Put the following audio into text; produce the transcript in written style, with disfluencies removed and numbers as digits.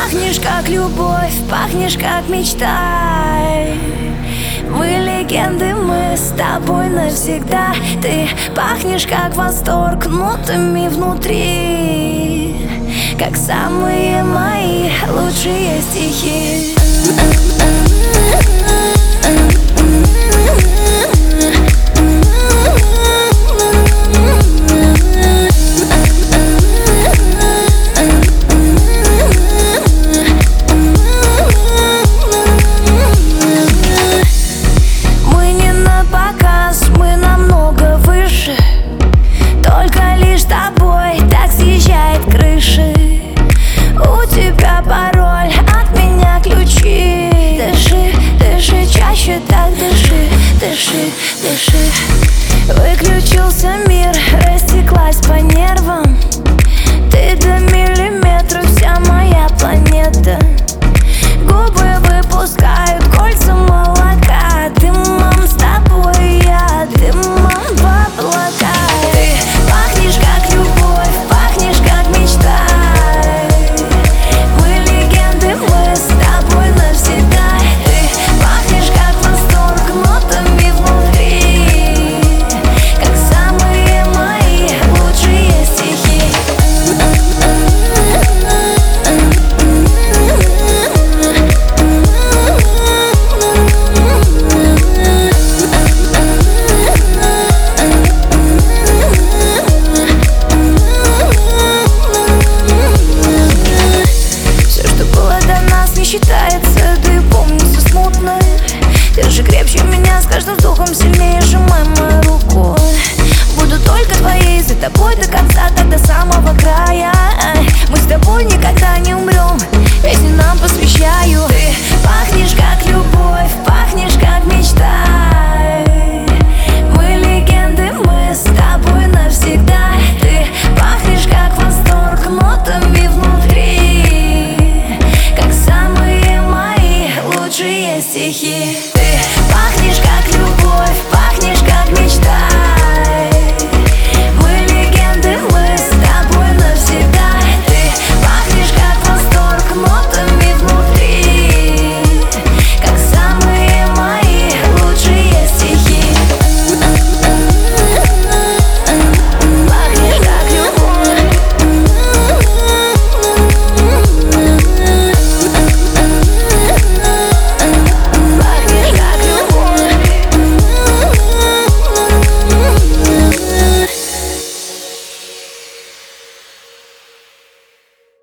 Пахнешь как любовь, пахнешь как мечта. Мы легенды, мы с тобой навсегда. Ты пахнешь как восторг нотами внутри, как самые мои лучшие стихи. Мы намного выше, только лишь с тобой так съезжает крыши. У тебя пароль, от меня ключи. Дыши, дыши, чаще так дыши, дыши, дыши. Выключился мир, растеклась по нервам. Ты до меня